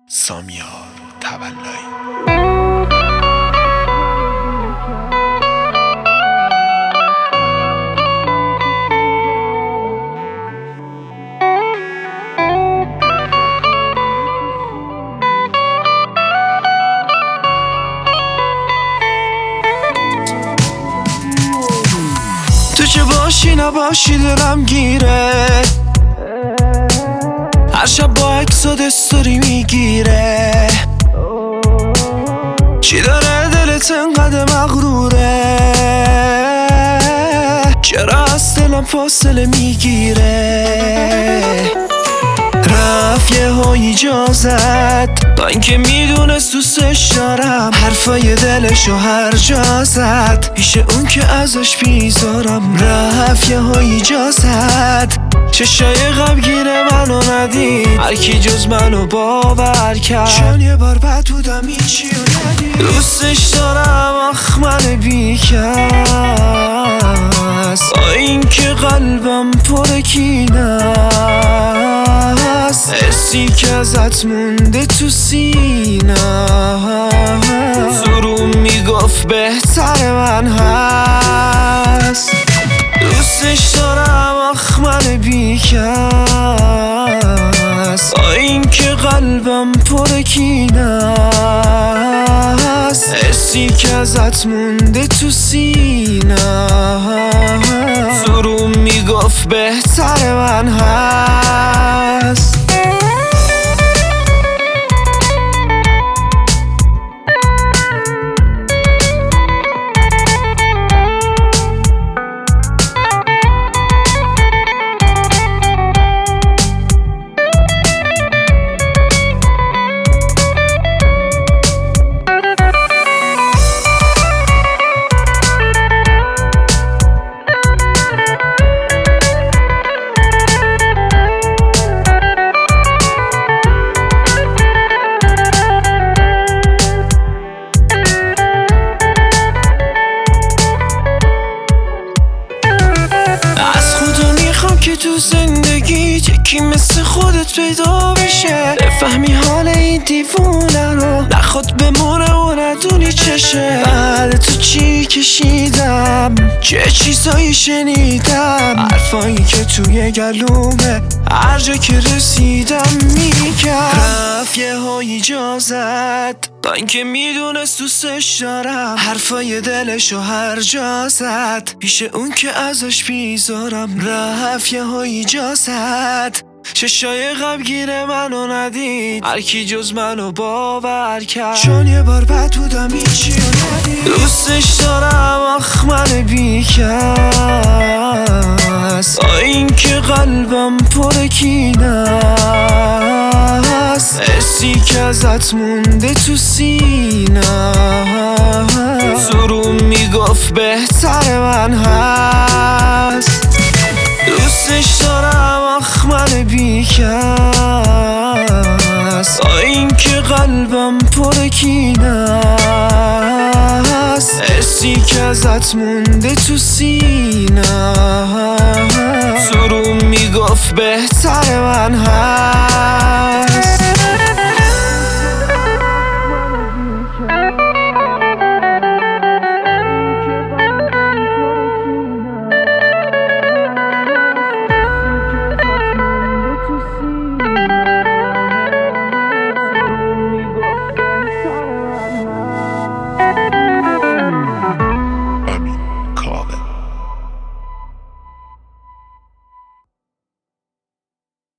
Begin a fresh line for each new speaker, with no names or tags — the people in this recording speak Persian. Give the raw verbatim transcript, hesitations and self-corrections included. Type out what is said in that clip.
سامیار تولایی.
تو چه باشی نباشی دلم گیره، هر شب با عکسات استوری میگیره. چی داره دلت انقدر مغروره؟ چرا از دلم فاصله میگیره؟ رفت یه های اجازت با اینکه میدونست دوستش دارم، حرفای دلشو هر جا زد پیش اون که ازش بیزارم. رفت یه های اجازت چشای غمگین منو ندید، هر کی جز منو باور کرد. چون یه بار بد بودم هیچی رو ندید. دوستش دارم آخ من بیکس، با اینکه قلبم پر کینه است، حسی که ازت مونده تو سینه. زروم میگفت بهتر من هست. دوستش دارم آخ من بیکس، با اینکه قلبم پر کینه است، حسی که ازت مونده تو سینه. زروم میگفت بهتر من هست. که تو زندگیت یکی مثل خودت پیدا بشه، بفهمی حال این دیوونه رو، نخواد بمونه و ندونی چشه. بعد تو چی کشیدم، چه چیزایی شنیدم، حرفایی که توی گلومه هر جا که رسیدم میگم. رفت یه های اجازت با اینکه میدونست دوستش دارم، حرفای دلشو هر جا زد پیش اون که ازش بیزارم. رفت یه های اجازت چشای غمگین منو ندید، هر کی جز منو باور کرد. چون یه بار بد بودم هیچی رو ندید. دوستش دارم آخ من بیکس، با اینکه قلبم پر کینه است، حسی که ازت مونده تو سینه. زروم میگفت بهتر من هست. دوستش دارم آخ من بیکس، با اینکه قلبم پر کینه است، حسی که ازت مونده تو سینه. زروم میگفت بهتر من هست.